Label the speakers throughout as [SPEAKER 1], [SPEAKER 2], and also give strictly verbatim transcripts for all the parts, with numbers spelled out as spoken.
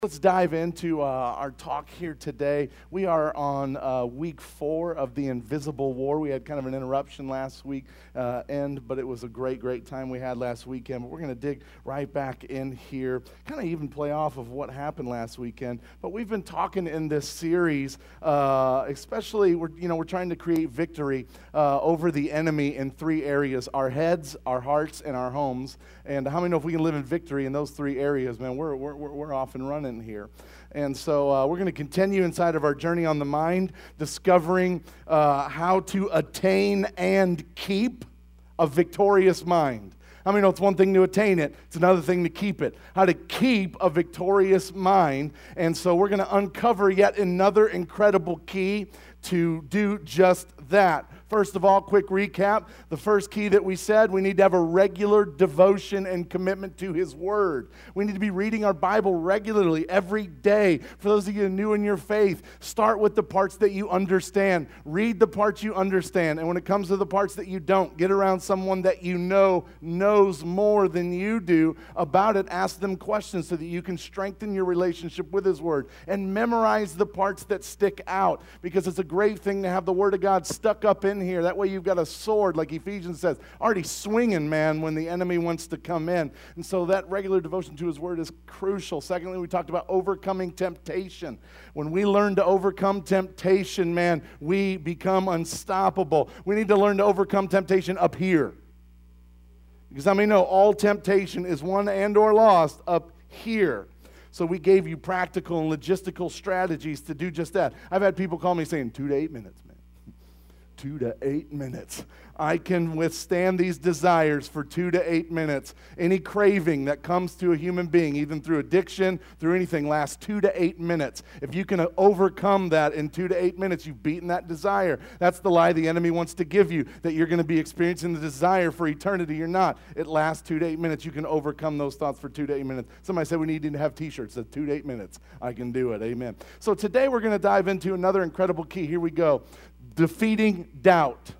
[SPEAKER 1] Let's dive into uh, our talk here today. We are on uh, week four of the Invisible War. We had kind of an interruption last week uh, end, but it was a great, great time we had last weekend. But we're going to dig right back in here, kind of even play off of what happened last weekend. But we've been talking in this series, uh, especially we're you know we're trying to create victory uh, over the enemy in three areas: our heads, our hearts, and our homes. And how many know if we can live in victory in those three areas, man, we're we're we're off and running here. And so uh, we're going to continue inside of our journey on the mind, discovering uh, how to attain and keep a victorious mind. I mean, it's one thing to attain it, it's another thing to keep it. How to keep a victorious mind. And so we're going to uncover yet another incredible key to do just that. First of all, quick recap. The first key that we said, we need to have a regular devotion and commitment to His Word. We need to be reading our Bible regularly, every day. For those of you new in your faith, start with the parts that you understand. Read the parts you understand. And when it comes to the parts that you don't, get around someone that you know knows more than you do about it. Ask them questions so that you can strengthen your relationship with His Word. And memorize the parts that stick out, because it's a great thing to have the Word of God stuck up in here. That way you've got a sword, like Ephesians says, already swinging, man, when the enemy wants to come in. And so that regular devotion to His Word is crucial. Secondly, we talked about overcoming temptation. When we learn to overcome temptation, man, we become unstoppable. We need to learn to overcome temptation up here. Because I mean, no, all temptation is won and or lost up here. So we gave you practical and logistical strategies to do just that. I've had people call me saying, two to eight minutes, man. Two to eight minutes. I can withstand these desires for two to eight minutes. Any craving that comes to a human being, even through addiction, through anything, lasts two to eight minutes. If you can overcome that in two to eight minutes, you've beaten that desire. That's the lie the enemy wants to give you, that you're going to be experiencing the desire for eternity. You're not. It lasts two to eight minutes. You can overcome those thoughts for two to eight minutes. Somebody said we need to have t-shirts that two to eight minutes. I can do it. Amen. So today we're going to dive into another incredible key. Here we go. Defeating doubt.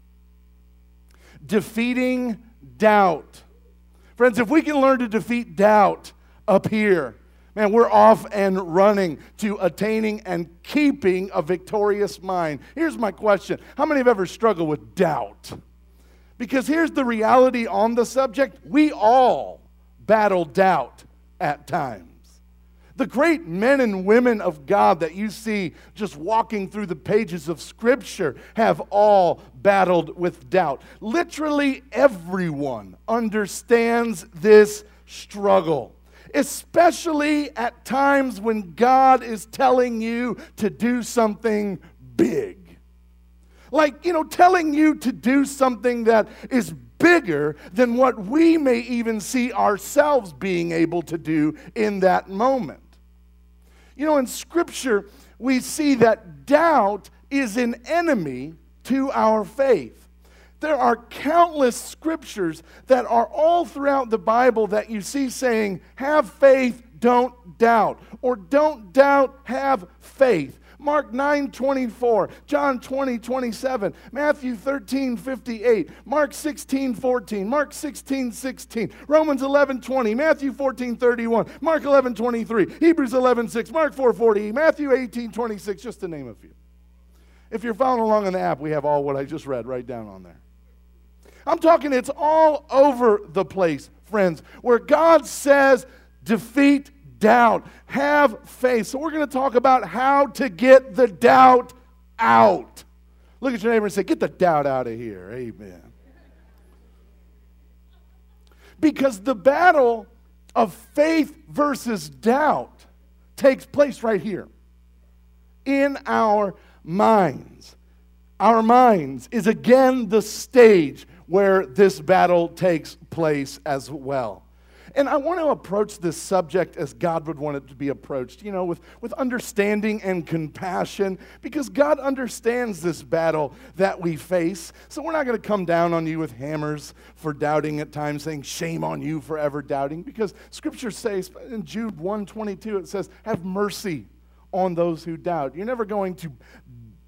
[SPEAKER 1] Defeating doubt. Friends, if we can learn to defeat doubt up here, man, we're off and running to attaining and keeping a victorious mind. Here's my question. How many have ever struggled with doubt? Because here's the reality on the subject. We all battle doubt at times. The great men and women of God that you see just walking through the pages of Scripture have all battled with doubt. Literally everyone understands this struggle, especially at times when God is telling you to do something big. Like, you know, telling you to do something that is bigger than what we may even see ourselves being able to do in that moment. You know, in Scripture, we see that doubt is an enemy to our faith. There are countless scriptures that are all throughout the Bible that you see saying, have faith, don't doubt, or don't doubt, have faith. Mark nine twenty-four, John twenty twenty-seven, Matthew thirteen fifty-eight, Mark sixteen fourteen, Mark sixteen sixteen, Romans eleven twenty, Matthew fourteen thirty-one, Mark eleven twenty-three, Hebrews eleven six, Mark four forty, Matthew eighteen twenty-six, just to name a few. If you're following along on the app, we have all what I just read right down on there. I'm talking, it's all over the place, friends, where God says, defeat doubt, have faith. So we're going to talk about how to get the doubt out. Look at your neighbor and say, get the doubt out of here. Amen. Because the battle of faith versus doubt takes place right here in our minds. Our minds is again the stage where this battle takes place as well. And I want to approach this subject as God would want it to be approached, you know, with, with understanding and compassion, because God understands this battle that we face. So we're not going to come down on you with hammers for doubting at times, saying, shame on you for ever doubting, because Scripture says in Jude one twenty-two, it says, have mercy on those who doubt. You're never going to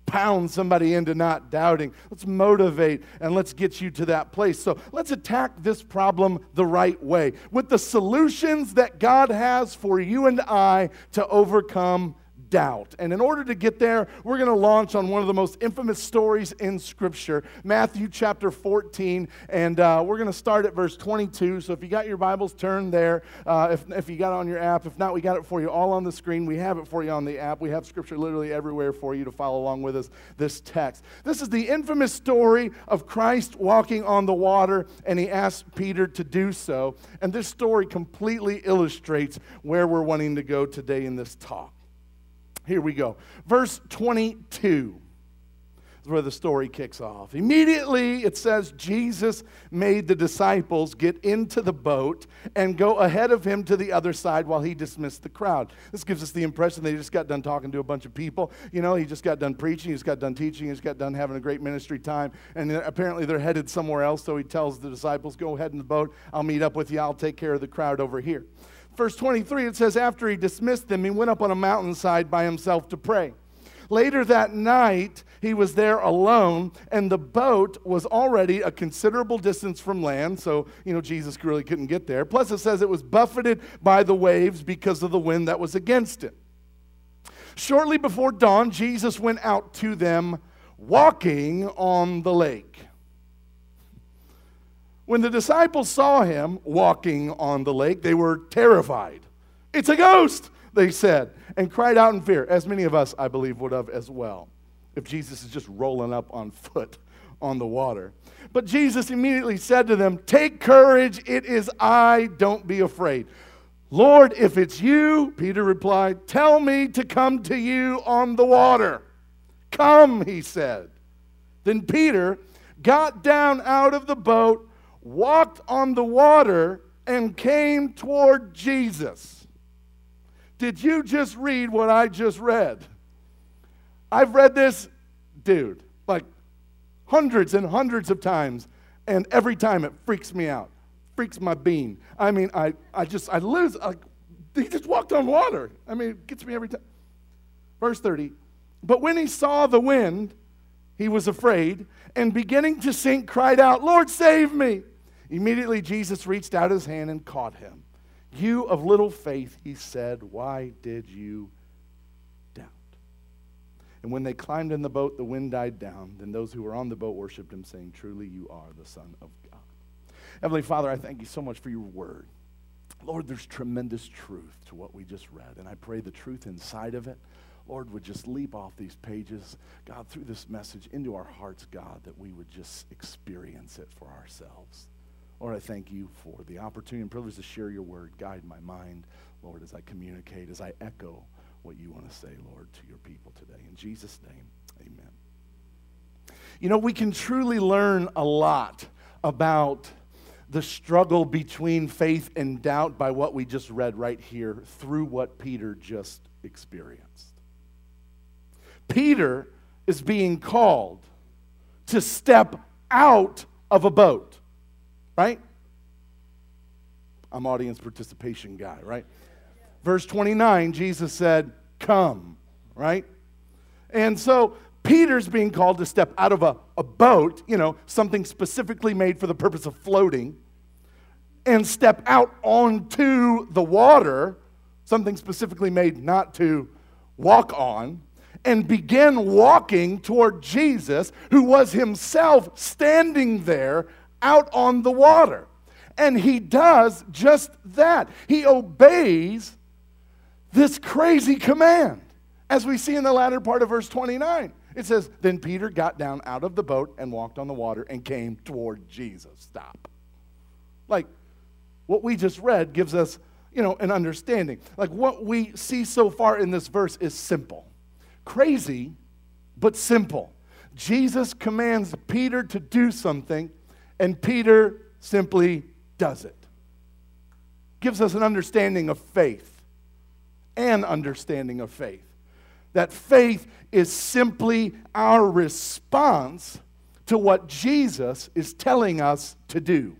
[SPEAKER 1] pound somebody into not doubting. Let's motivate and let's get you to that place. So let's attack this problem the right way with the solutions that God has for you and I to overcome doubt. And in order to get there, we're going to launch on one of the most infamous stories in Scripture, Matthew chapter fourteen, and uh, we're going to start at verse twenty-two. So if you got your Bibles, turn there. Uh, if, if you got it on your app, if not, we got it for you all on the screen. We have it for you on the app. We have Scripture literally everywhere for you to follow along with us, this text. This is the infamous story of Christ walking on the water, and he asked Peter to do so. And this story completely illustrates where we're wanting to go today in this talk. Here we go. Verse twenty-two is where the story kicks off. Immediately, it says, Jesus made the disciples get into the boat and go ahead of him to the other side while he dismissed the crowd. This gives us the impression that he just got done talking to a bunch of people. You know, he just got done preaching, he just got done teaching, he just got done having a great ministry time, and apparently they're headed somewhere else, so he tells the disciples, go ahead in the boat, I'll meet up with you, I'll take care of the crowd over here. Verse twenty-three, it says, after he dismissed them, he went up on a mountainside by himself to pray. Later that night, he was there alone, and the boat was already a considerable distance from land, so, you know, Jesus really couldn't get there. Plus, it says it was buffeted by the waves because of the wind that was against it. Shortly before dawn, Jesus went out to them walking on the lake. When the disciples saw him walking on the lake, they were terrified. It's a ghost, they said, and cried out in fear, as many of us, I believe, would have as well, if Jesus is just rolling up on foot on the water. But Jesus immediately said to them, take courage, it is I, don't be afraid. Lord, if it's you, Peter replied, tell me to come to you on the water. Come, he said. Then Peter got down out of the boat, walked on the water, and came toward Jesus. Did you just read what I just read? I've read this, dude, like hundreds and hundreds of times, and every time it freaks me out, freaks my bean. I mean, I, I just, I lose, like, he just walked on water. I mean, it gets me every time. Verse thirty, but when he saw the wind, he was afraid, and beginning to sink, cried out, Lord, save me. Immediately Jesus reached out his hand and caught him. You of little faith, he said, why did you doubt? And when they climbed in the boat, the wind died down. Then those who were on the boat worshiped him, saying, truly you are the Son of God. Heavenly Father, I thank you so much for your word. Lord, there's tremendous truth to what we just read, and I pray the truth inside of it, Lord, would just leap off these pages, God, through this message into our hearts, God, that we would just experience it for ourselves. Lord, I thank you for the opportunity and privilege to share your word. Guide my mind, Lord, as I communicate, as I echo what you want to say, Lord, to your people today. In Jesus' name, amen. You know, we can truly learn a lot about the struggle between faith and doubt by what we just read right here through what Peter just experienced. Peter is being called to step out of a boat. Right? I'm audience participation guy, right? Verse twenty-nine, Jesus said, come, right? And so Peter's being called to step out of a, a boat, you know, something specifically made for the purpose of floating, and step out onto the water, something specifically made not to walk on, and begin walking toward Jesus, who was himself standing there out on the water. And he does just that. He obeys this crazy command. As we see in the latter part of verse twenty-nine, it says, then Peter got down out of the boat and walked on the water and came toward Jesus. Stop. Like, what we just read gives us, you know, an understanding. Like, what we see so far in this verse is simple. Crazy, but simple. Jesus commands Peter to do something, and Peter simply does it. Gives us an understanding of faith. An understanding of faith. That faith is simply our response to what Jesus is telling us to do.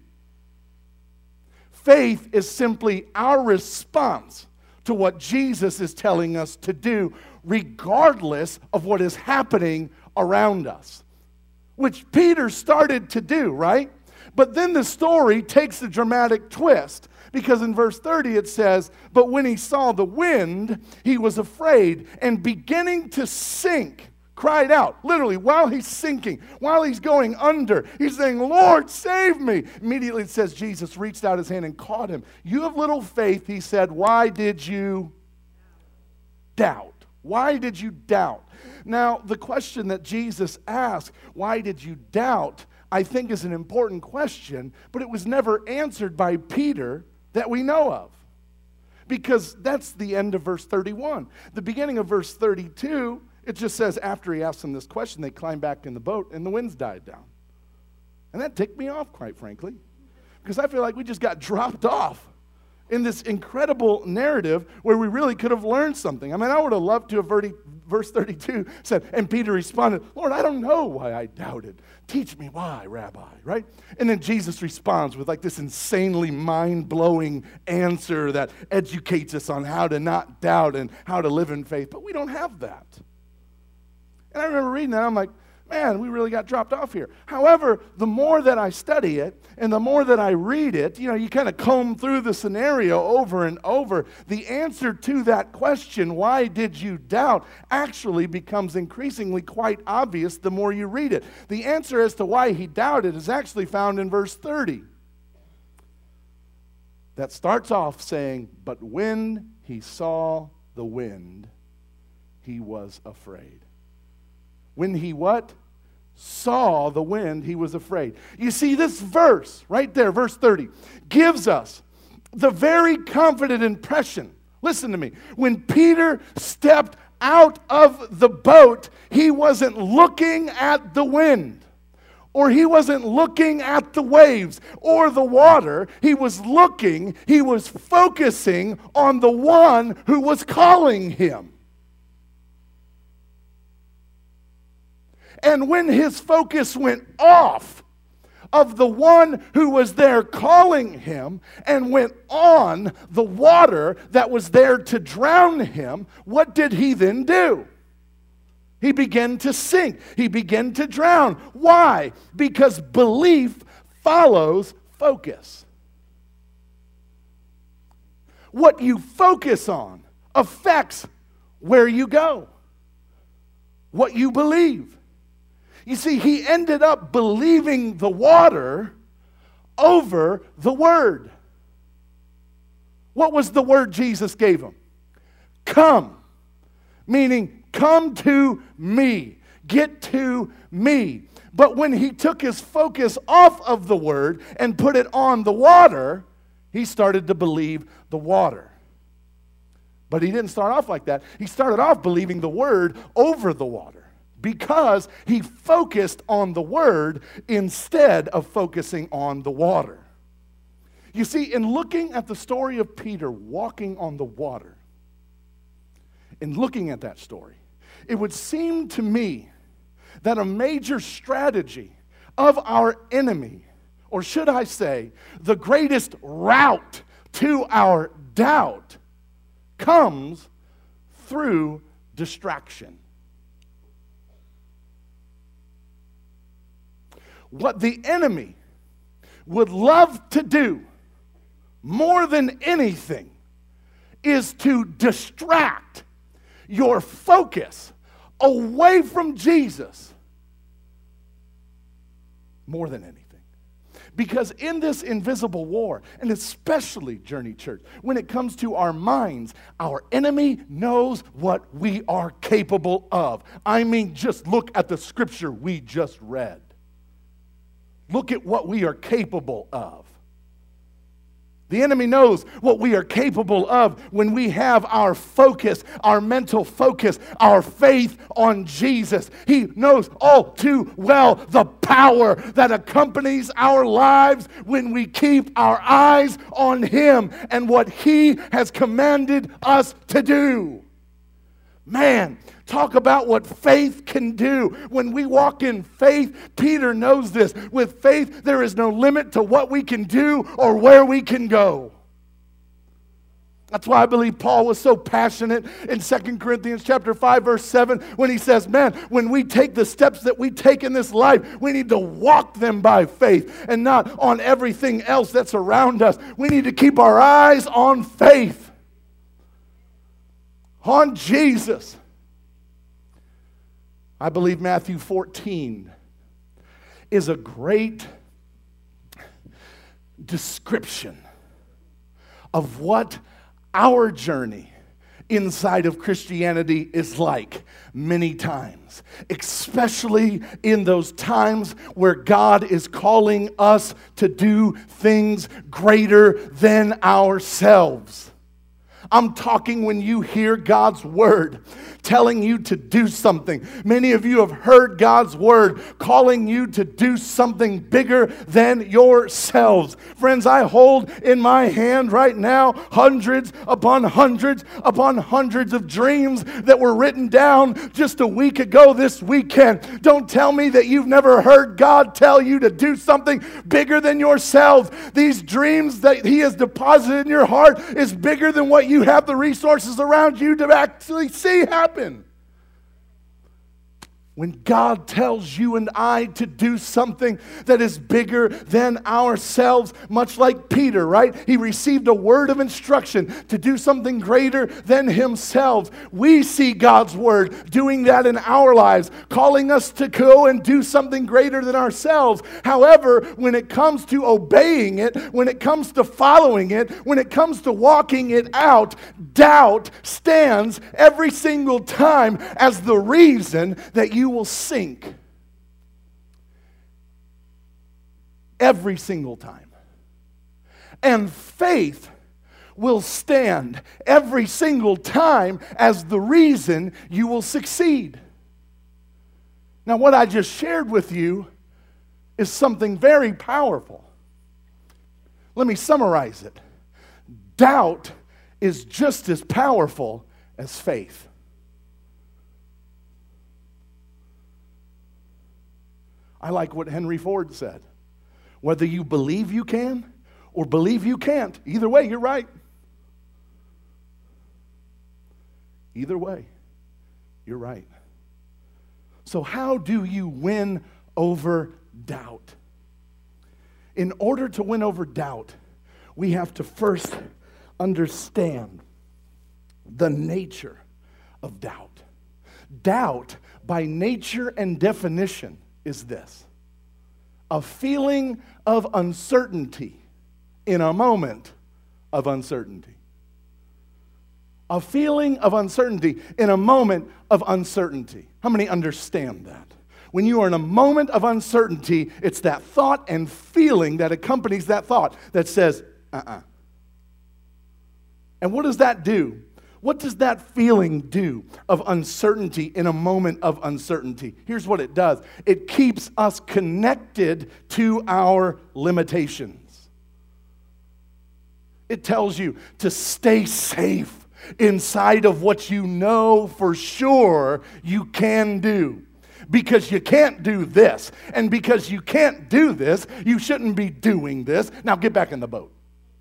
[SPEAKER 1] Faith is simply our response to what Jesus is telling us to do, regardless of what is happening around us, which Peter started to do, right? But then the story takes a dramatic twist, because in verse thirty it says, "But when he saw the wind, he was afraid, and beginning to sink, cried out." Literally, while he's sinking, while he's going under, he's saying, "Lord, save me." Immediately it says Jesus reached out his hand and caught him. "You have little faith," he said, "why did you doubt?" Why did you doubt? Now, the question that Jesus asked, "Why did you doubt?" I think is an important question, but it was never answered by Peter that we know of. Because that's the end of verse thirty-one. The beginning of verse thirty-two, it just says after he asked them this question, they climbed back in the boat and the winds died down. And that ticked me off, quite frankly, because I feel like we just got dropped off in this incredible narrative where we really could have learned something. I mean, I would have loved to have heard verse thirty-two said, and Peter responded, "Lord, I don't know why I doubted. Teach me why, Rabbi," right? And then Jesus responds with like this insanely mind-blowing answer that educates us on how to not doubt and how to live in faith. But we don't have that. And I remember reading that, I'm like, man, we really got dropped off here. However, the more that I study it and the more that I read it, you know, you kind of comb through the scenario over and over. The answer to that question, why did you doubt, actually becomes increasingly quite obvious the more you read it. The answer as to why he doubted is actually found in verse thirty. That starts off saying, "But when he saw the wind, he was afraid." When he what? Saw the wind, he was afraid. You see, this verse right there, verse thirty, gives us the very confident impression. Listen to me. When Peter stepped out of the boat, he wasn't looking at the wind, or he wasn't looking at the waves or the water. He was looking, he was focusing on the one who was calling him. And when his focus went off of the one who was there calling him and went on the water that was there to drown him, what did he then do? He began to sink. He began to drown. Why? Because belief follows focus. What you focus on affects where you go, what you believe. You see, he ended up believing the water over the word. What was the word Jesus gave him? Come, meaning come to me, get to me. But when he took his focus off of the word and put it on the water, he started to believe the water. But he didn't start off like that. He started off believing the word over the water, because he focused on the word instead of focusing on the water. You see, in looking at the story of Peter walking on the water, in looking at that story, it would seem to me that a major strategy of our enemy, or should I say, the greatest route to our doubt, comes through distraction. What the enemy would love to do more than anything is to distract your focus away from Jesus more than anything. Because in this invisible war, and especially Journey Church, when it comes to our minds, our enemy knows what we are capable of. I mean, just look at the scripture we just read. Look at what we are capable of. The enemy knows what we are capable of when we have our focus, our mental focus, our faith on Jesus. He knows all too well the power that accompanies our lives when we keep our eyes on Him and what He has commanded us to do. Man, talk about what faith can do. When we walk in faith, Peter knows this. With faith, there is no limit to what we can do or where we can go. That's why I believe Paul was so passionate in Second Corinthians chapter five, verse seven, when he says, man, when we take the steps that we take in this life, we need to walk them by faith and not on everything else that's around us. We need to keep our eyes on faith, on Jesus. I believe Matthew fourteen is a great description of what our journey inside of Christianity is like many times, especially in those times where God is calling us to do things greater than ourselves. I'm talking when you hear God's word telling you to do something. Many of you have heard God's word calling you to do something bigger than yourselves. Friends, I hold in my hand right now hundreds upon hundreds upon hundreds of dreams that were written down just a week ago this weekend. Don't tell me that you've never heard God tell you to do something bigger than yourselves. These dreams that He has deposited in your heart is bigger than what you have the resources around you to actually see happen. When God tells you and I to do something that is bigger than ourselves, much like Peter, right? He received a word of instruction to do something greater than himself. We see God's word doing that in our lives, calling us to go and do something greater than ourselves. However, when it comes to obeying it, when it comes to following it, when it comes to walking it out, doubt stands every single time as the reason that you will sink. Every single time. And faith will stand every single time as the reason you will succeed. Now, what I just shared with you is something very powerful. Let me summarize it. Doubt is just as powerful as faith. I like what Henry Ford said. Whether you believe you can or believe you can't, either way, you're right. Either way, you're right. So how do you win over doubt? In order to win over doubt, we have to first understand the nature of doubt. Doubt, by nature and definition, is this: a feeling of uncertainty in a moment of uncertainty. A feeling of uncertainty in a moment of uncertainty. How many understand that? When you are in a moment of uncertainty, it's that thought and feeling that accompanies that thought that says, uh-uh. And what does that do? What does that feeling do of uncertainty in a moment of uncertainty? Here's what it does. It keeps us connected to our limitations. It tells you to stay safe inside of what you know for sure you can do. Because you can't do this. And because you can't do this, you shouldn't be doing this. Now get back in the boat.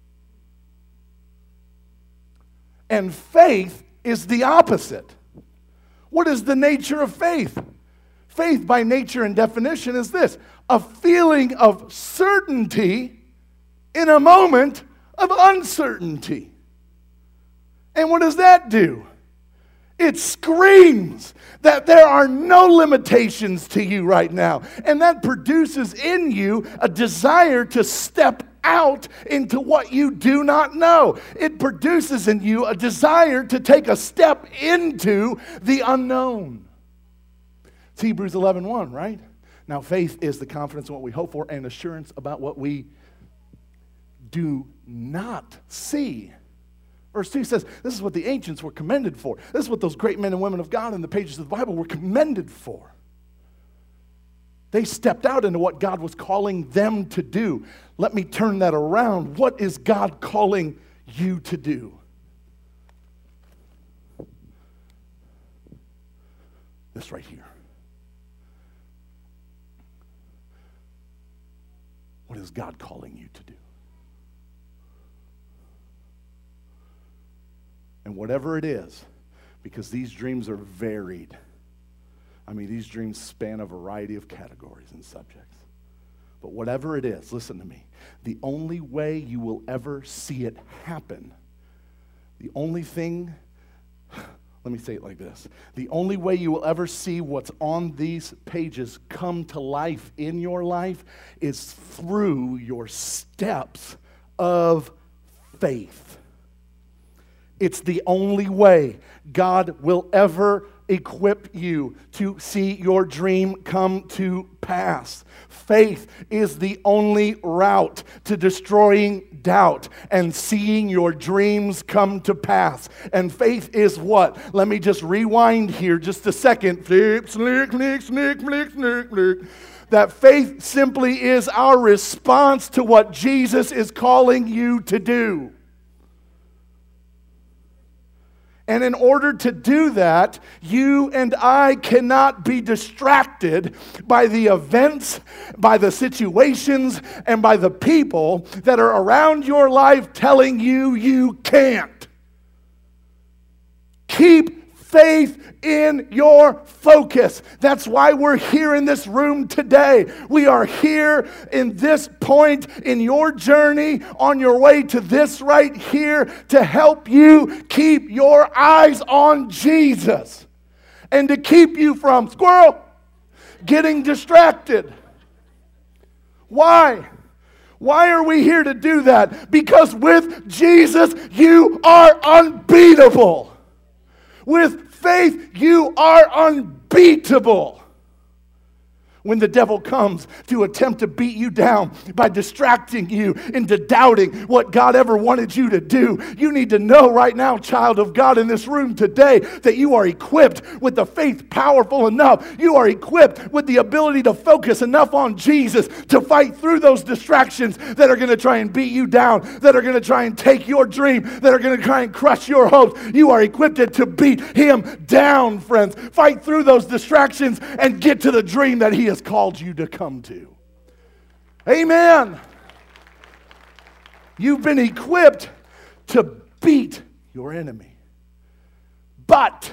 [SPEAKER 1] And faith is the opposite. What is the nature of faith? Faith, by nature and definition, is this: a feeling of certainty in a moment of uncertainty. And what does that do? It screams that there are no limitations to you right now. And that produces in you a desire to step out into what you do not know. It produces in you a desire to take a step into the unknown. It's Hebrews eleven one, right? Now, faith is the confidence in what we hope for and assurance about what we do not see. Verse two says, this is what the ancients were commended for. This is what those great men and women of God in the pages of the Bible were commended for. They stepped out into what God was calling them to do. Let me turn that around. What is God calling you to do? This right here. What is God calling you to do? And whatever it is, because these dreams are varied. I mean, these dreams span a variety of categories and subjects. But whatever it is, listen to me. The only way you will ever see it happen, the only thing, let me say it like this. The only way you will ever see what's on these pages come to life in your life is through your steps of faith. It's the only way God will ever equip you to see your dream come to pass. Faith is the only route to destroying doubt and seeing your dreams come to pass. And faith is what? Let me just rewind here just a second. Flip, slick, slick, slick, slick, slick, slick. That faith simply is our response to what Jesus is calling you to do. And in order to do that, you and I cannot be distracted by the events, by the situations, and by the people that are around your life telling you you can't. Keep faith in your focus. That's why we're here in this room today. We are here in this point in your journey on your way to this right here to help you keep your eyes on Jesus and to keep you from, squirrel, getting distracted. Why? Why are we here to do that? Because with Jesus, you are unbeatable. With faith, you are unbeatable. When the devil comes to attempt to beat you down by distracting you into doubting what God ever wanted you to do, you need to know right now, child of God in this room today, that you are equipped with the faith powerful enough. You are equipped with the ability to focus enough on Jesus to fight through those distractions that are going to try and beat you down, that are going to try and take your dream, that are going to try and crush your hopes. You are equipped to beat him down, friends. Fight through those distractions and get to the dream that he has called you to come to. Amen. You've been equipped to beat your enemy. But,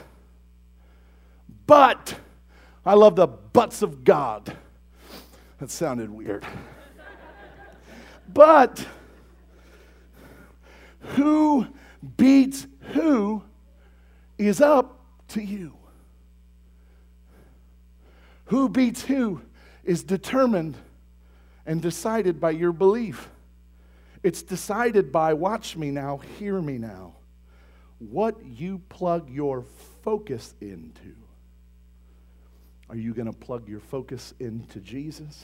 [SPEAKER 1] but, I love the buts of God. That sounded weird. But, who beats who is up to you. Who beats who is determined and decided by your belief. It's decided by, watch me now, hear me now, what you plug your focus into. Are you going to plug your focus into Jesus?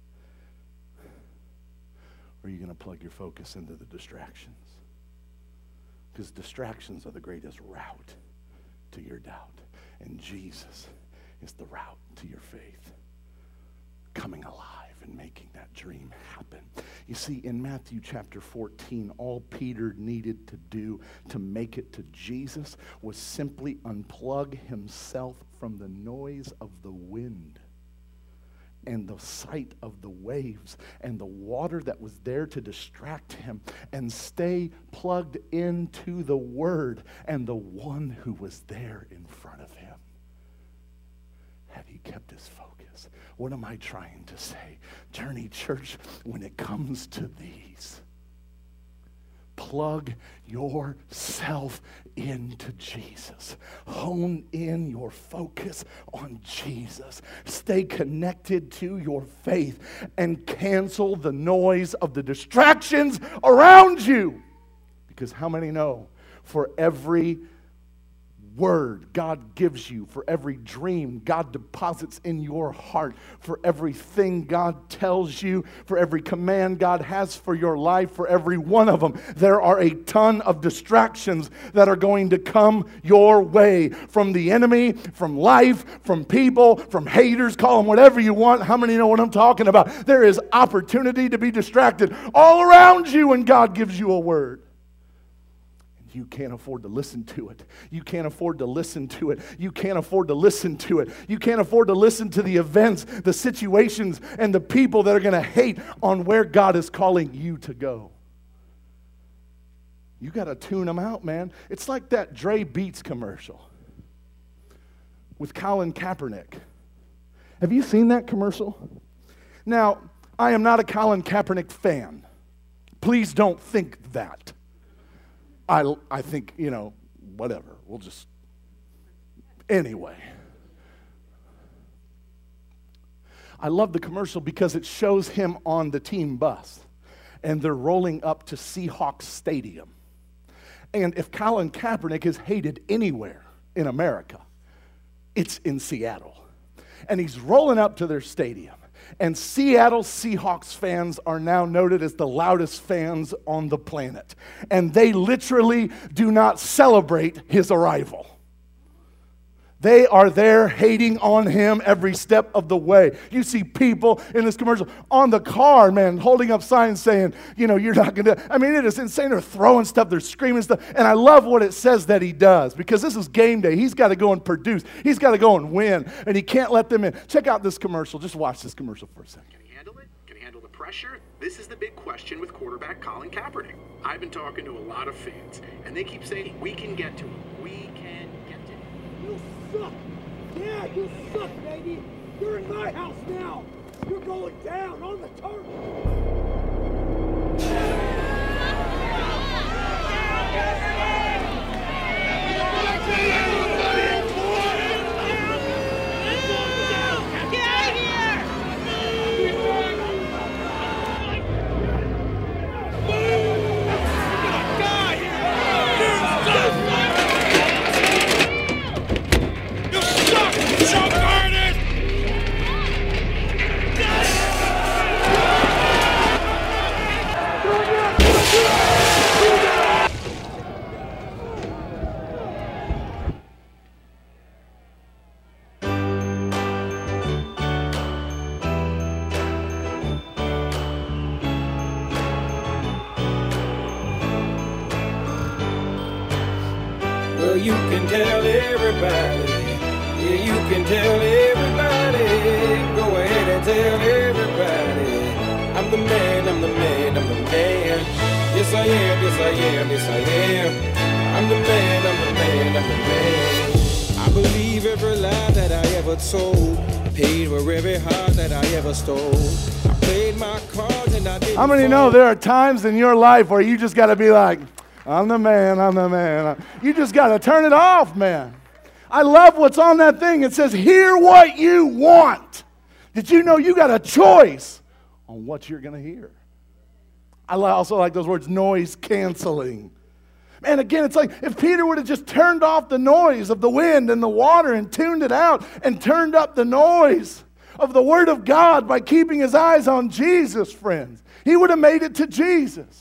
[SPEAKER 1] Or are you going to plug your focus into the distractions? Because distractions are the greatest route to your doubt. And Jesus is the route to your faith coming alive and making that dream happen. You see, in Matthew chapter fourteen, all Peter needed to do to make it to Jesus was simply unplug himself from the noise of the wind and the sight of the waves and the water that was there to distract him, and stay plugged into the Word and the one who was there in front of him. Had he kept his focus? What am I trying to say? Journey Church, when it comes to these, plug yourself into Jesus. Hone in your focus on Jesus. Stay connected to your faith and cancel the noise of the distractions around you. Because how many know, for every word God gives you, for every dream God deposits in your heart, for everything God tells you, for every command God has for your life, for every one of them, there are a ton of distractions that are going to come your way from the enemy, from life, from people, from haters, call them whatever you want. How many know what I'm talking about? There is opportunity to be distracted all around you when God gives you a word. You can't afford to listen to it. You can't afford to listen to it. You can't afford to listen to it. You can't afford to listen to the events, the situations, and the people that are going to hate on where God is calling you to go. You got to tune them out, man. It's like that Dre Beats commercial with Colin Kaepernick. Have you seen that commercial? Now, I am not a Colin Kaepernick fan. Please don't think that. I, I think, you know, whatever. We'll just, anyway. I love the commercial because it shows him on the team bus, and they're rolling up to Seahawks Stadium. And if Colin Kaepernick is hated anywhere in America, it's in Seattle. And he's rolling up to their stadium. And Seattle Seahawks fans are now noted as the loudest fans on the planet. And they literally do not celebrate his arrival. They are there hating on him every step of the way. You see people in this commercial on the car, man, holding up signs saying, you know, you're not going to. I mean, it is insane. They're throwing stuff. They're screaming stuff. And I love what it says that he does, because this is game day. He's got to go and produce. He's got to go and win. And he can't let them in. Check out this commercial. Just watch this commercial for a second.
[SPEAKER 2] Can he handle it? Can he handle the pressure? This is the big question with quarterback Colin Kaepernick. I've been talking to a lot of fans, and they keep saying, we can get to him. We can get to him.
[SPEAKER 3] You suck! Yeah, you suck, baby! You're in my house now! You're going down on the turf!
[SPEAKER 4] Well, you can tell everybody, yeah, you can tell everybody, go ahead and tell everybody, I'm the man, I'm the man, I'm the man, yes I am, yes I am, yes I am, I'm the man, I'm the man, I'm the man. I believe every lie that I ever told, paid for every heart that I ever stole, I played my cards and I didn't.
[SPEAKER 1] How many know there are times in your life where you just got to be like, I'm the man, I'm the man. You just got to turn it off, man. I love what's on that thing. It says, hear what you want. Did you know you got a choice on what you're going to hear? I also like those words, noise canceling. Man, again, it's like if Peter would have just turned off the noise of the wind and the water and tuned it out and turned up the noise of the Word of God by keeping his eyes on Jesus, friends, he would have made it to Jesus.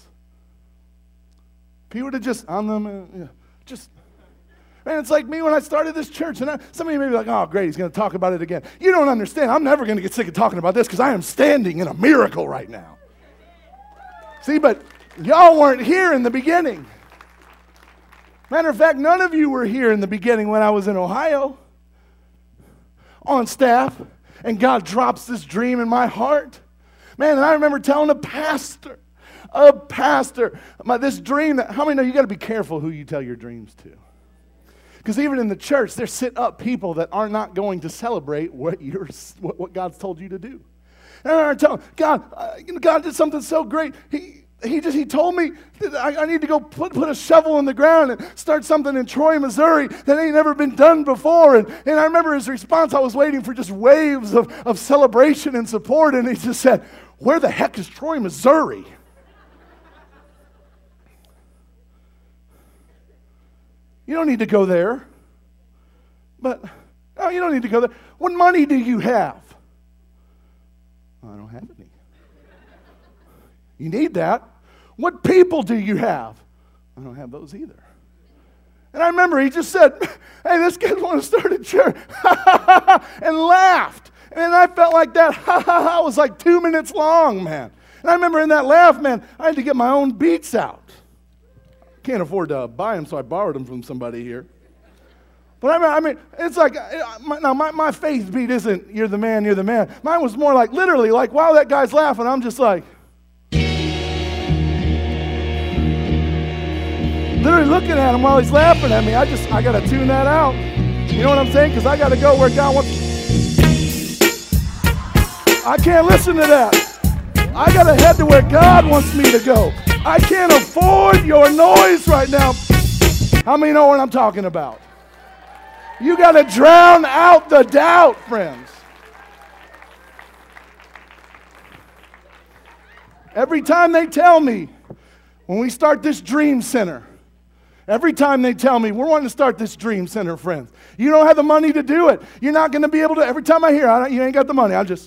[SPEAKER 1] He would have just, on them, uh, yeah, just, man, it's like me when I started this church. And I, some of you may be like, oh, great, he's going to talk about it again. You don't understand. I'm never going to get sick of talking about this because I am standing in a miracle right now. See, but y'all weren't here in the beginning. Matter of fact, none of you were here in the beginning when I was in Ohio on staff, and God drops this dream in my heart. Man, and I remember telling a pastor, a pastor, my, this dream that, how many know you got to be careful who you tell your dreams to? Because even in the church, there sit up people that are not going to celebrate what you're, what, what God's told you to do. And I remember telling God, uh, God did something so great. He he just he told me that I, I need to go put, put a shovel in the ground and start something in Troy, Missouri that ain't never been done before. And, and I remember his response, I was waiting for just waves of, of celebration and support. And he just said, where the heck is Troy, Missouri? You don't need to go there. But, no, you don't need to go there. What money do you have? I don't have any. You need that. What people do you have? I don't have those either. And I remember he just said, hey, this kid wants to start a church. And laughed. And I felt like that ha ha ha was like two minutes long, man. And I remember in that laugh, man, I had to get my own beats out. Can't afford to buy them, so I borrowed them from somebody here. But I mean, I mean it's like, now my, my faith beat isn't, you're the man, you're the man. Mine was more like, literally, like, wow, that guy's laughing. I'm just like. literally looking at him while he's laughing at me. I just, I got to tune that out. You know what I'm saying? Because I got to go where God wants. I can't listen to that. I got to head to where God wants me to go. I can't afford your noise right now. How many know what I'm talking about? You got to drown out the doubt, friends. Every time they tell me, when we start this dream center, every time they tell me, we're wanting to start this dream center, friends. You don't have the money to do it. You're not going to be able to. Every time I hear, I don't, you ain't got the money, I'll just.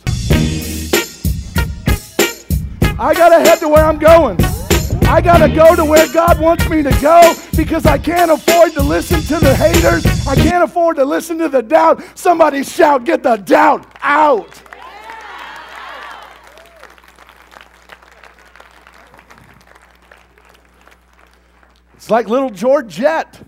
[SPEAKER 1] I got to head to where I'm going. I got to go to where God wants me to go because I can't afford to listen to the haters. I can't afford to listen to the doubt. Somebody shout, get the doubt out. It's like little Georgette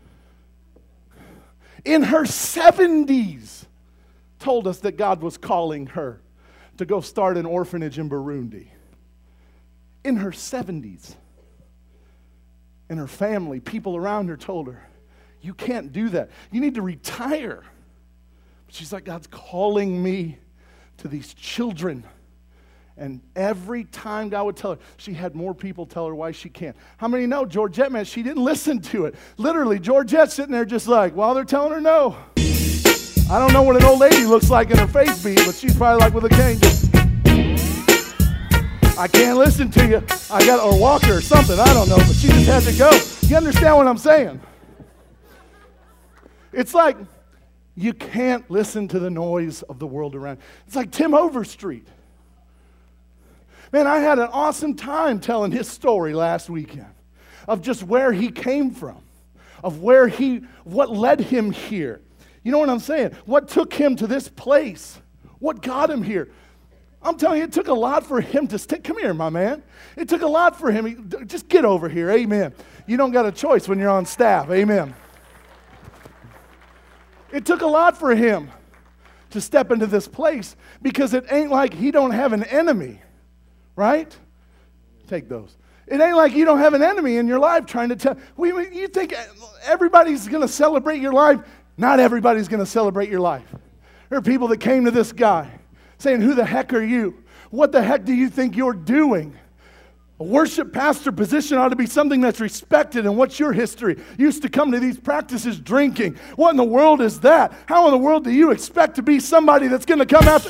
[SPEAKER 1] in her seventies told us that God was calling her to go start an orphanage in Burundi. In her seventies. And her family, people around her told her, you can't do that. You need to retire. But she's like, God's calling me to these children. And every time God would tell her, she had more people tell her why she can't. How many know Georgette, man, she didn't listen to it. Literally, Georgette's sitting there just like, while they're telling her no. I don't know what an old lady looks like in her face beat, but she's probably like with a cane. Just, I can't listen to you. I got or walk her or something. I don't know, but she just had to go. You understand what I'm saying? It's like you can't listen to the noise of the world around. It's like Tim Overstreet. Man, I had an awesome time telling his story last weekend of just where he came from, of where he, what led him here. You know what I'm saying? What took him to this place? What got him here? I'm telling you, it took a lot for him to stick. Come here, my man. It took a lot for him. He, just get over here. Amen. You don't got a choice when you're on staff. Amen. It took a lot for him to step into this place because it ain't like he don't have an enemy, right? Take those. It ain't like you don't have an enemy in your life trying to tell. We, you think everybody's going to celebrate your life? Not everybody's going to celebrate your life. There are people that came to this guy saying, who the heck are you? What the heck do you think you're doing? A worship pastor position ought to be something that's respected. And what's your history? You used to come to these practices drinking. What in the world is that? How in the world do you expect to be somebody that's going to come after?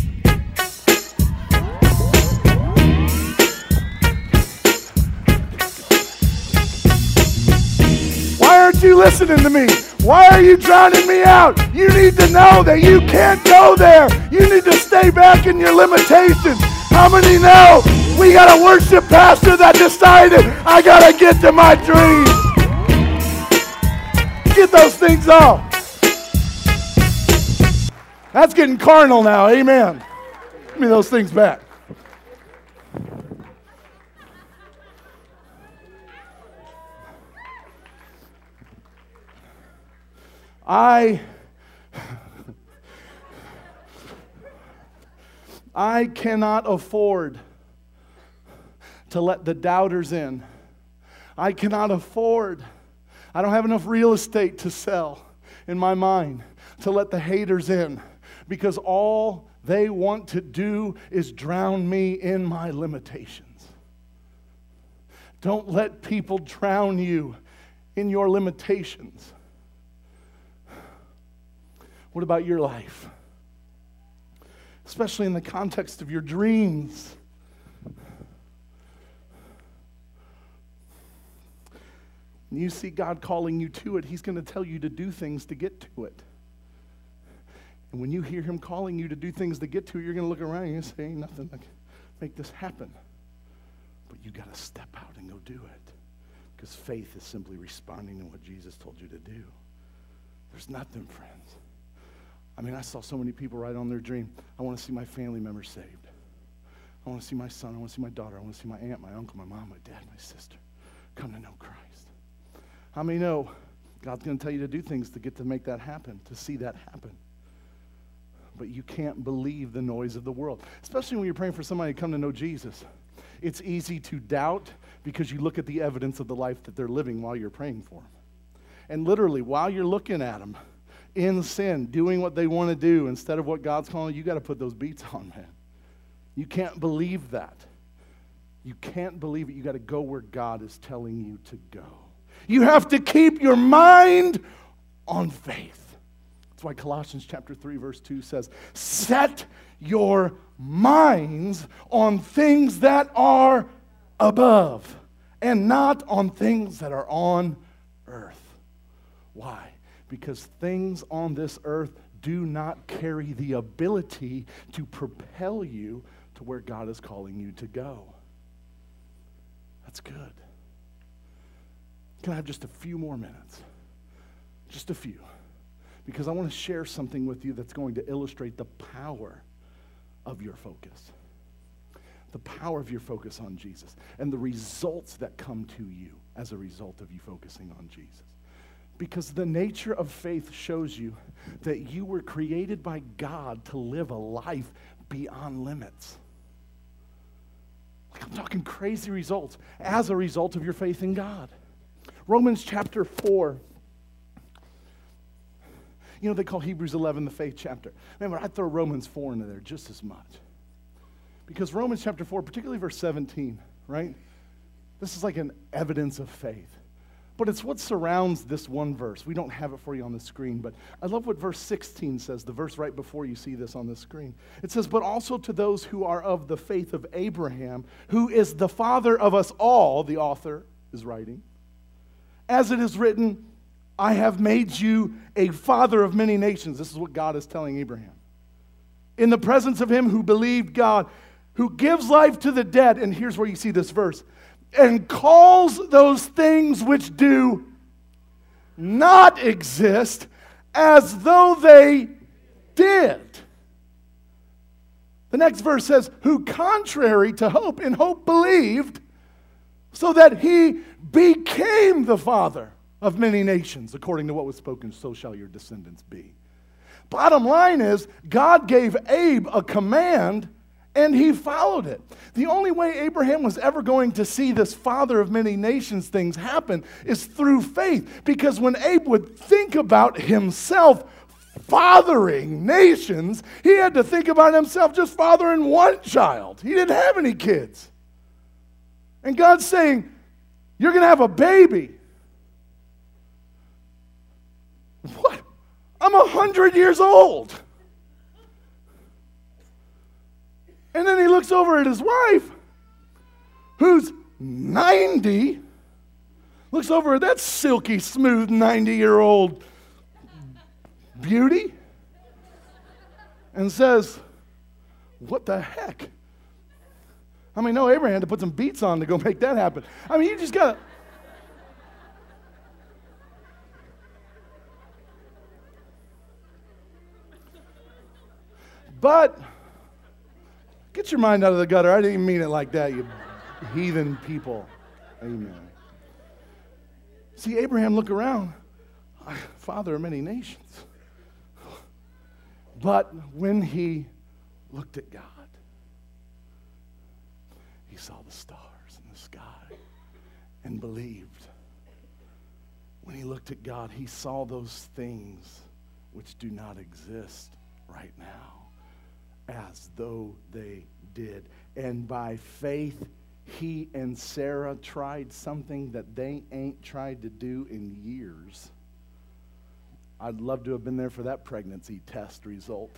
[SPEAKER 1] Why aren't you listening to me? Why are you drowning me out? You need to know that you can't go there. You need to stay back in your limitations. How many know we got a worship pastor that decided I got to get to my dream? Get those things off. That's getting carnal now. Amen. Give me those things back. I, I cannot afford to let the doubters in. I cannot afford, I don't have enough real estate to sell in my mind to let the haters in because all they want to do is drown me in my limitations. Don't let people drown you in your limitations. What about your life? Especially in the context of your dreams. When you see God calling you to it, He's going to tell you to do things to get to it. And when you hear Him calling you to do things to get to it, you're going to look around and you're going to say, ain't nothing to make this happen. But you got to step out and go do it. Because faith is simply responding to what Jesus told you to do. There's nothing, friends. I mean, I saw so many people write on their dream, I want to see my family members saved. I want to see my son. I want to see my daughter. I want to see my aunt, my uncle, my mom, my dad, my sister come to know Christ. How many know God's going to tell you to do things to get to make that happen, to see that happen? But you can't believe the noise of the world, especially when you're praying for somebody to come to know Jesus. It's easy to doubt because you look at the evidence of the life that they're living while you're praying for them. And literally, while you're looking at them in sin, doing what they want to do instead of what God's calling, you got to put those beats on, man. You can't believe that. You can't believe it. You got to go where God is telling you to go. You have to keep your mind on faith. That's why Colossians chapter three, verse two says, set your minds on things that are above and not on things that are on earth. Why? Because things on this earth do not carry the ability to propel you to where God is calling you to go. That's good. Can I have just a few more minutes? Just a few. Because I want to share something with you that's going to illustrate the power of your focus. The power of your focus on Jesus and the results that come to you as a result of you focusing on Jesus. Because the nature of faith shows you that you were created by God to live a life beyond limits. Like I'm talking crazy results as a result of your faith in God. Romans chapter four. You know, they call Hebrews eleven the faith chapter. Remember, I'd throw Romans four into there just as much. Because Romans chapter four, particularly verse seventeen, right? This is like an evidence of faith. But it's what surrounds this one verse. We don't have it for you on the screen, but I love what verse sixteen says, the verse right before you see this on the screen. It says, but also to those who are of the faith of Abraham, who is the father of us all, the author is writing, as it is written, I have made you a father of many nations. This is what God is telling Abraham. In the presence of him who believed God, who gives life to the dead, and here's where you see this verse, and calls those things which do not exist as though they did. The next verse says, who contrary to hope, in hope believed, so that he became the father of many nations, according to what was spoken, so shall your descendants be. Bottom line is, God gave Abe a command, and he followed it. The only way Abraham was ever going to see this father of many nations things happen is through faith. Because when Abe would think about himself fathering nations, he had to think about himself just fathering one child. He didn't have any kids. And God's saying, you're going to have a baby. What? I'm a hundred years old. And then he looks over at his wife, who's ninety, looks over at that silky, smooth ninety-year-old beauty, and says, what the heck? I mean, no, Abraham had to put some beats on to go make that happen. I mean, you just got to... But, get your mind out of the gutter. I didn't mean it like that, you heathen people. Amen. See, Abraham looked around, father of many nations. But when he looked at God, he saw the stars in the sky and believed. When he looked at God, he saw those things which do not exist right now, as though they did. And by faith, he and Sarah tried something that they ain't tried to do in years. I'd love to have been there for that pregnancy test result.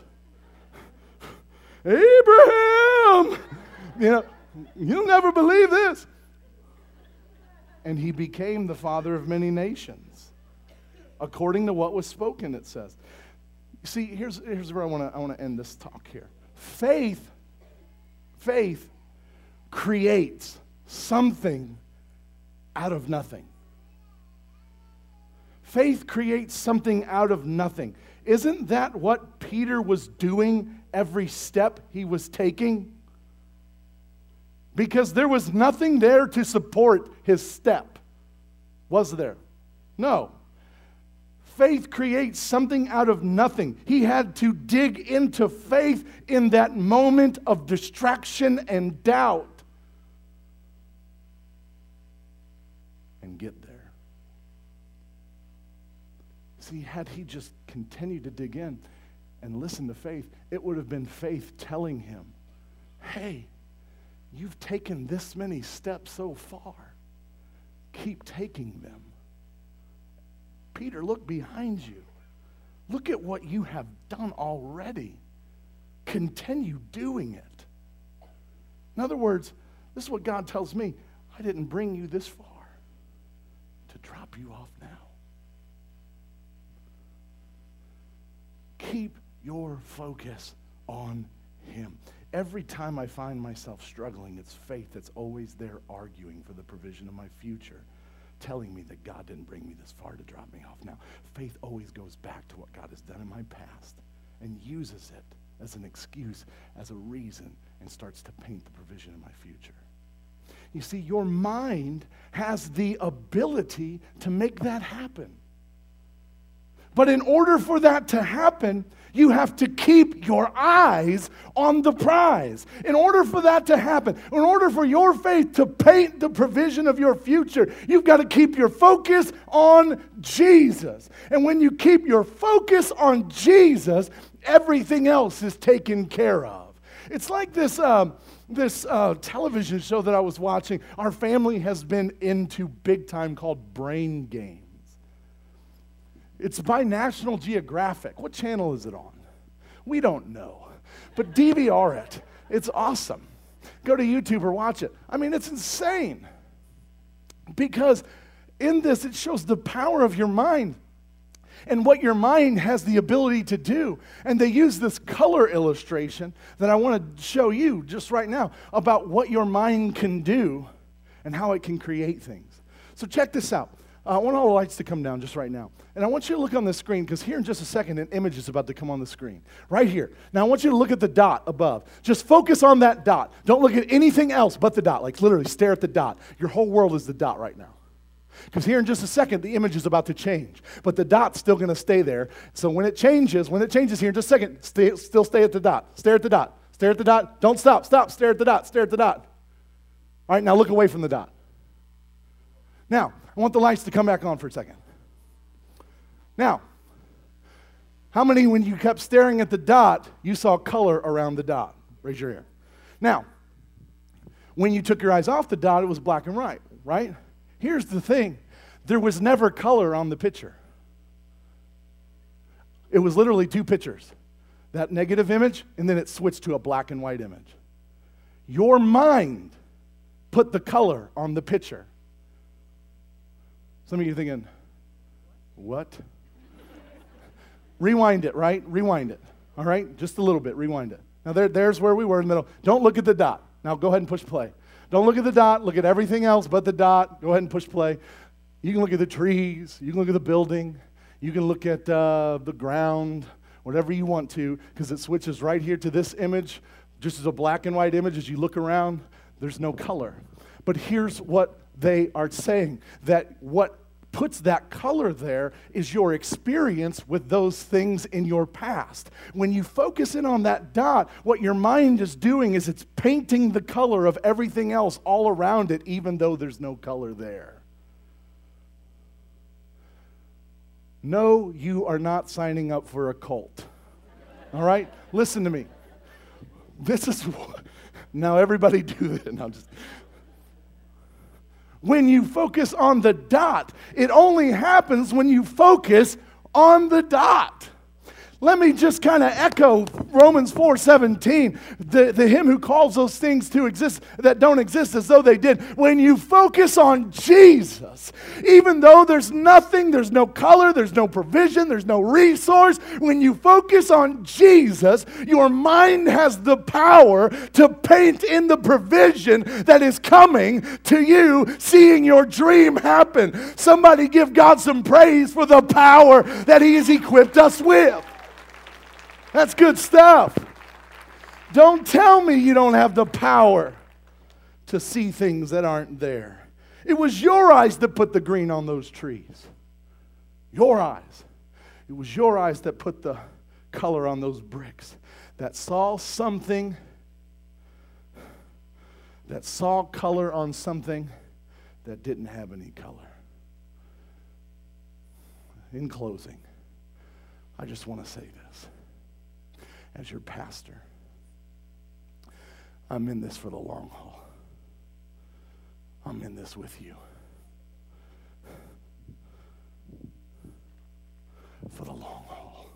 [SPEAKER 1] Abraham! You know, you'll never believe this. And he became the father of many nations, according to what was spoken, it says. See, here's, here's where I want to I want to end this talk here. Faith, faith creates something out of nothing. Faith creates something out of nothing. Isn't that what Peter was doing every step he was taking? Because there was nothing there to support his step. Was there? No. Faith creates something out of nothing. He had to dig into faith in that moment of distraction and doubt. See, had he just continued to dig in and listen to faith, it would have been faith telling him, hey, you've taken this many steps so far. Keep taking them. Peter, look behind you. Look at what you have done already. Continue doing it. In other words, this is what God tells me. I didn't bring you this far to drop you off now. Keep your focus on him. Every time I find myself struggling, it's faith that's always there arguing for the provision of my future, telling me that God didn't bring me this far to drop me off now. Faith always goes back to what God has done in my past and uses it as an excuse, as a reason, and starts to paint the provision in my future. You see, your mind has the ability to make that happen. But in order for that to happen, you have to keep your eyes on the prize. In order for that to happen, in order for your faith to paint the provision of your future, you've got to keep your focus on Jesus. And when you keep your focus on Jesus, everything else is taken care of. It's like this, uh, this uh, television show that I was watching. Our family has been into big time called Brain Games. It's by National Geographic. What channel is it on? We don't know. But D V R it. It's awesome. Go to YouTube or watch it. I mean, it's insane. Because in this, it shows the power of your mind and what your mind has the ability to do. And they use this color illustration that I want to show you just right now about what your mind can do and how it can create things. So check this out. Uh, I want all the lights to come down just right now. And I want you to look on the screen, because here in just a second, an image is about to come on the screen. Right here. Now I want you to look at the dot above. Just focus on that dot. Don't look at anything else but the dot. Like literally stare at the dot. Your whole world is the dot right now. Because here in just a second, the image is about to change. But the dot's still going to stay there. So when it changes, when it changes here in just a second, stay, still stay at the dot. Stare at the dot. Stare at the dot. Don't stop. Stop. Stare at the dot. Stare at the dot. All right, now look away from the dot. Now, I want the lights to come back on for a second. Now, how many, when you kept staring at the dot, you saw color around the dot? Raise your hand. Now, when you took your eyes off the dot, it was black and white, right? Here's the thing. There was never color on the picture. It was literally two pictures. That negative image, and then it switched to a black and white image. Your mind put the color on the picture. Some of you are thinking, what? Rewind it, right? Rewind it. All right? Just a little bit. Rewind it. Now, there, there's where we were in the middle. Don't look at the dot. Now, go ahead and push play. Don't look at the dot. Look at everything else but the dot. Go ahead and push play. You can look at the trees. You can look at the building. You can look at uh, the ground, whatever you want to, because it switches right here to this image, just as a black and white image. As you look around, there's no color. But here's what they are saying, that what puts that color there is your experience with those things in your past. When you focus in on that dot, what your mind is doing is it's painting the color of everything else all around it, even though there's no color there. No, you are not signing up for a cult. All right? Listen to me. This is, now everybody do it. No, I'm just... When you focus on the dot, it only happens when you focus on the dot. Let me just kind of echo Romans four seventeen, the, the him who calls those things to exist that don't exist as though they did. When you focus on Jesus, even though there's nothing, there's no color, there's no provision, there's no resource, when you focus on Jesus, your mind has the power to paint in the provision that is coming to you, seeing your dream happen. Somebody give God some praise for the power that He has equipped us with. That's good stuff. Don't tell me you don't have the power to see things that aren't there. It was your eyes that put the green on those trees. Your eyes. It was your eyes that put the color on those bricks. That saw something, that saw color on something that didn't have any color. In closing, I just want to say this. As your pastor, I'm in this for the long haul. I'm in this with you. For the long haul.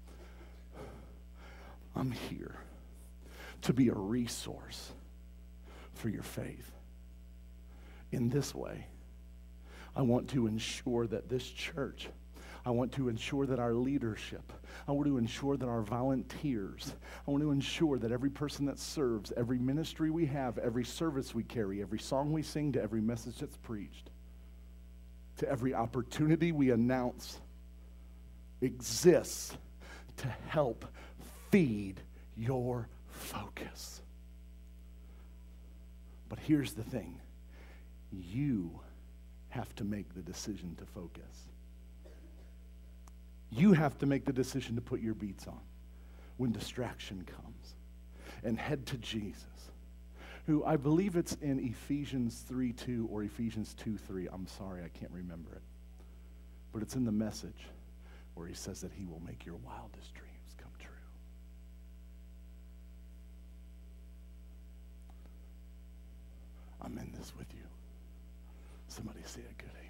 [SPEAKER 1] I'm here to be a resource for your faith. In this way, I want to ensure that this church, I want to ensure that our leadership, I want to ensure that our volunteers, I want to ensure that every person that serves, every ministry we have, every service we carry, every song we sing, to every message that's preached, to every opportunity we announce, exists to help feed your focus. But here's the thing. You have to make the decision to focus. You have to make the decision to put your beats on when distraction comes and head to Jesus, who I believe it's in Ephesians three two or Ephesians two three. I'm sorry, I can't remember it. But it's in the Message where he says that he will make your wildest dreams come true. I'm in this with you. Somebody say a good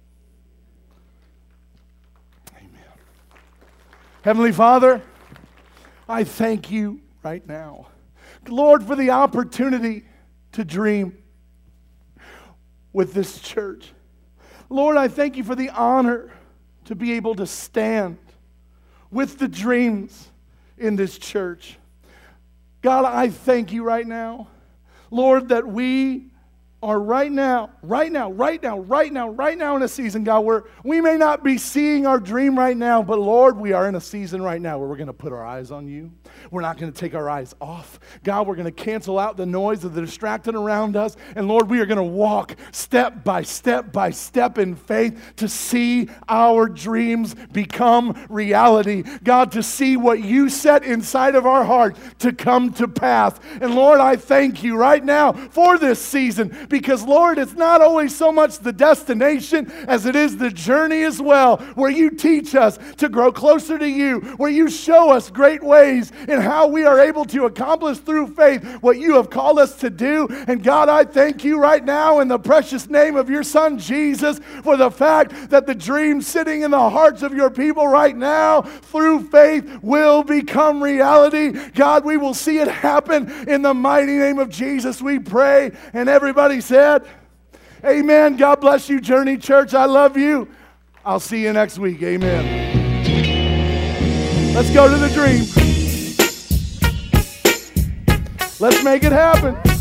[SPEAKER 1] amen. Amen. Heavenly Father, I thank you right now, Lord, for the opportunity to dream with this church. Lord, I thank you for the honor to be able to stand with the dreams in this church. God, I thank you right now, Lord, that we are right now, right now, right now, right now, right now in a season, God, where we may not be seeing our dream right now, but Lord, we are in a season right now where we're going to put our eyes on you. We're not going to take our eyes off. God, we're going to cancel out the noise of the distracting around us. And Lord, we are going to walk step by step by step in faith to see our dreams become reality. God, to see what you set inside of our heart to come to pass. And Lord, I thank you right now for this season, because Lord, it's not always so much the destination as it is the journey as well, where you teach us to grow closer to you, where you show us great ways in how we are able to accomplish through faith what you have called us to do. And God, I thank you right now in the precious name of your Son Jesus for the fact that the dream sitting in the hearts of your people right now through faith will become reality. God, we will see it happen in the mighty name of Jesus, we pray. And everybody said, amen. God bless you, Journey Church. I love you. I'll see you next week. Amen. Let's go to the dream. Let's make it happen.